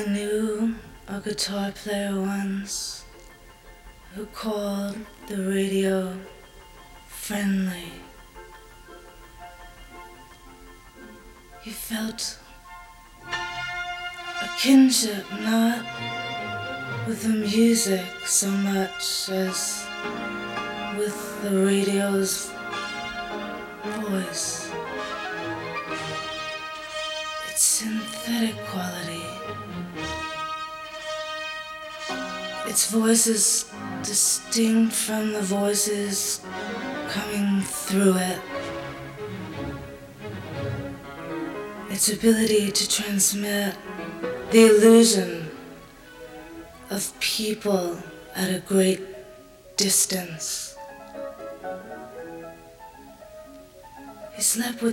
knew a guitar player once who called the radio friendly. He felt a kinship not with the music so much as with the radio's voice. Its synthetic quality. Its voice is distinct from the voices coming through it. Its ability to transmit the illusion of people at a great distance. He slept with